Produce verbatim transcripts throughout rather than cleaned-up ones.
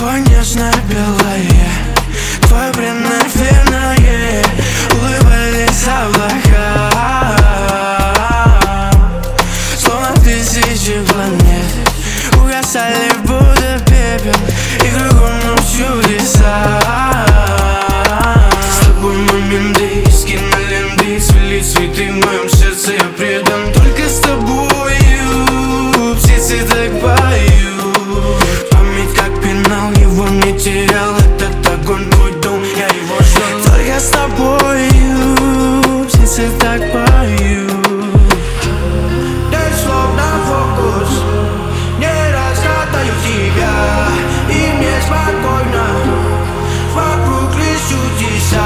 Твое нежное белое, твое бренное верное, улыбались облака, словно тысячи планет угасали, будто пепел, и кругом нам чудеса. С тобой моменты, скинули ленты, свели цветы, в моем сердце я предан только с тобою. Птицы так поют, память как пенал, его не терял. Этот огонь твой дом, я его ждал только с тобою. Птицы так поют. Дай словно фокус, не разгадаю тебя, и мне спокойно, вокруг лишь чудеса,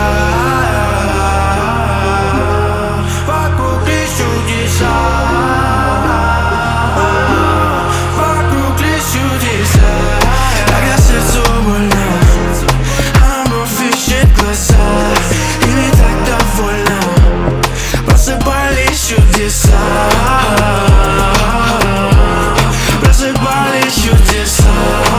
вокруг лишь чудеса, вокруг лишь чудеса. Когда сердцу больно, а любовь ищет глаза, и не так довольна, просыпались чудеса, просыпались чудеса.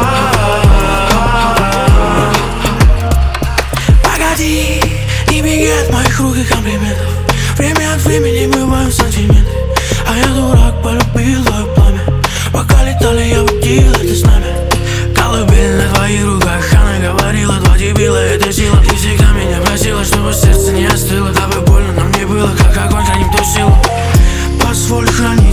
Погоди, не беги от моих рук и комплиментов. Время от времени бывают сантименты, а я дурак, полюбил твое пламя. Пока летали, я водил это с нами. Колыбель на твоих руках, она говорила, два дебила, это сила. Ты всегда меня просила, чтобы сердце не остыло. Тобой больно, но мне было, как огонь, храним ту силу. Позволь хранить